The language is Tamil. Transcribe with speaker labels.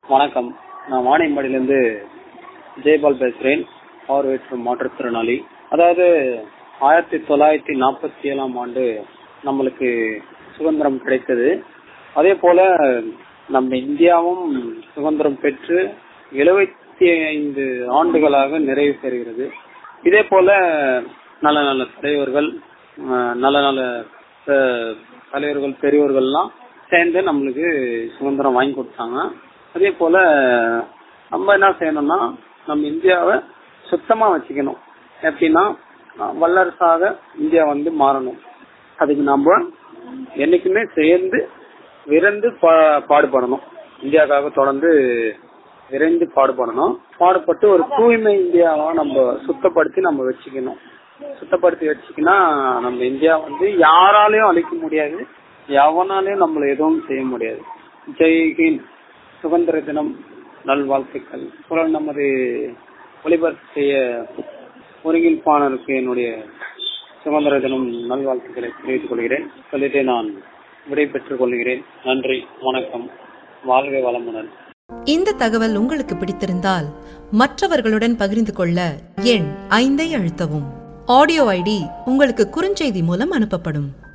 Speaker 1: வணக்கம். நான் வாணியம்பாடியிலேருந்து ஜெயபால் பேசுகிறேன். பார்வையற்ற மாற்றுத்திறனாளி. அதாவது 1947 ஆண்டு நம்மளுக்கு சுதந்திரம் கிடைத்தது. அதே போல நம்ம இந்தியாவும் சுதந்திரம் பெற்று 75 ஆண்டுகளாக நிறைவு பெறுகிறது. இதே போல நல்ல நல்ல தலைவர்கள், நல்ல நல்ல தலைவர்கள், பெரியவர்கள்லாம் சேர்ந்து நம்மளுக்கு சுதந்திரம் வாங்கி கொடுத்தாங்க. அதே போல நம்ம என்ன செய்யணும்னா, நம்ம இந்தியாவை சுத்தமா வச்சுக்கணும். எப்படின்னா, வல்லரசாக இந்தியா மாறணும். அதுக்கு நம்ம என்னைக்குமே சேர்ந்து விரைந்து பாடுபடணும். இந்தியாவுக்காக தொடர்ந்து விரைந்து பாடுபடணும். பாடுபட்டு ஒரு தூய்மை இந்தியாவா நம்ம சுத்தப்படுத்தி நம்ம வச்சுக்கணும். சுத்தப்படுத்தி வச்சுக்கினா நம்ம இந்தியா யாராலையும் அழிக்க முடியாது, எவனாலையும் நம்மள எதுவும் செய்ய முடியாது. ஜெய்ஹிந்த். சுதந்திர தினம் நல்வாழ்த்துக்கள். நமது ஒளிபரப்பு செய்ய ஒருங்கிணைப்பாளருக்கு என்னுடைய சுதந்திர தினம் நல்வாழ்த்துக்களை தெரிவித்துக் கொள்கிறேன். சொல்லிட்டு நான் விடை பெற்றுக் கொள்கிறேன். நன்றி, வணக்கம், வாழ்க வளமுடன்.
Speaker 2: இந்த தகவல் உங்களுக்கு பிடித்திருந்தால் மற்றவர்களுடன் பகிர்ந்து கொள்ள எண் 5 அழுத்தவும். ஆடியோ ஐடி உங்களுக்கு குறுஞ்செய்தி மூலம் அனுப்பப்படும்.